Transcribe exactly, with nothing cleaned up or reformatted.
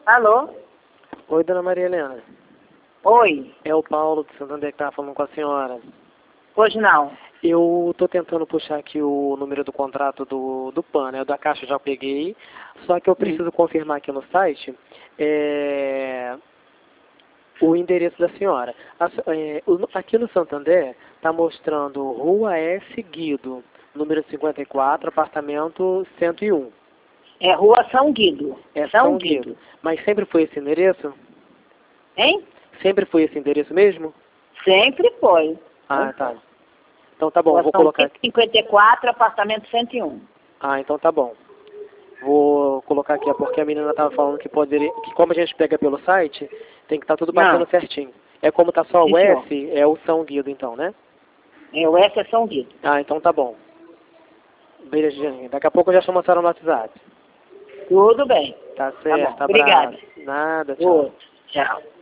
Alô? Oi, dona Maria Helena. Oi. É o Paulo de Santander que estava falando com a senhora. Hoje não. Eu estou tentando puxar aqui o número do contrato do, do P A N, né? Da Caixa eu já peguei, só que eu preciso hum. confirmar aqui no site é, o endereço da senhora. A, é, o, aqui no Santander está mostrando Rua S. Guido, número cinquenta e quatro, apartamento cento e um. É Rua São Guido. É São, São Guido. Guido. Mas sempre foi esse endereço? Hein? Sempre foi esse endereço mesmo? Sempre foi. Ah, tá. Então tá bom, Rua vou São colocar aqui. cinquenta e quatro, apartamento cento e um. Ah, então tá bom. Vou colocar aqui, porque a menina estava falando que poderia, que como a gente pega pelo site, tem que estar tá tudo batendo Não. certinho. É como tá só o Sim, S, senhor. É o São Guido então, né? É, o S é São Guido. Ah, então tá bom. Beijinho. Daqui a pouco eu já chamo a senhora no WhatsApp. Tudo bem. Tá certo, tá bom. Obrigada. Nada, tchau. Tchau.